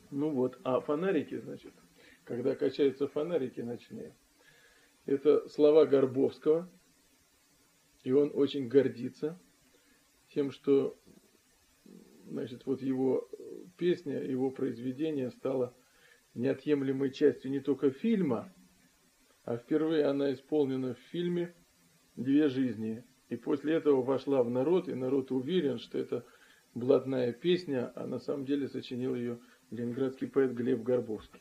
Ну вот, а фонарики, значит, когда качаются фонарики ночные, это слова Горбовского, и он очень гордится тем, что, значит, вот его песня, его произведение стало неотъемлемой частью не только фильма, а впервые она исполнена в фильме «Две жизни». И после этого вошла в народ, и народ уверен, что это блатная песня, а на самом деле сочинил ее ленинградский поэт Глеб Горбовский.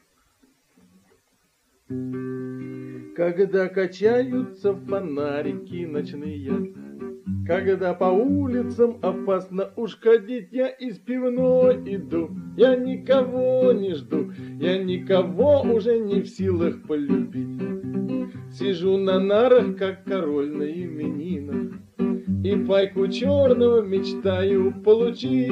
Когда качаются фонарики ночные, когда по улицам опасно уж ходить, я из пивной иду, я никого не жду, я никого уже не в силах полюбить. Сижу на нарах, как король на именинах, и пайку черного мечтаю получить.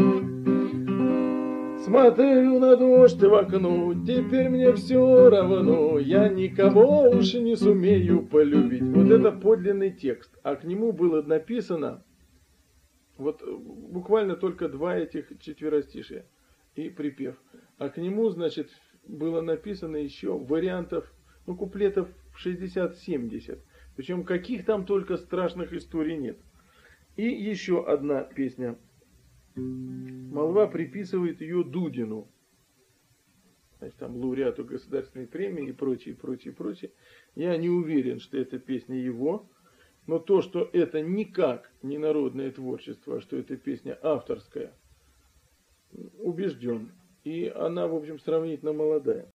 Смотрю на дождь в окно, теперь мне все равно, я никого уж не сумею полюбить. Вот это подлинный текст, а к нему было написано вот буквально только два этих четверостишия и припев. А к нему, значит, было написано еще вариантов, ну, куплетов 60-70. Причем каких там только страшных историй нет. И еще одна песня. Молва приписывает ее Дудину. Значит, там лауреату государственной премии и прочее, прочее, прочее. Я не уверен, что эта песня его. Но то, что это никак не народное творчество, а что эта песня авторская, убежден. И она, в общем, сравнительно молодая.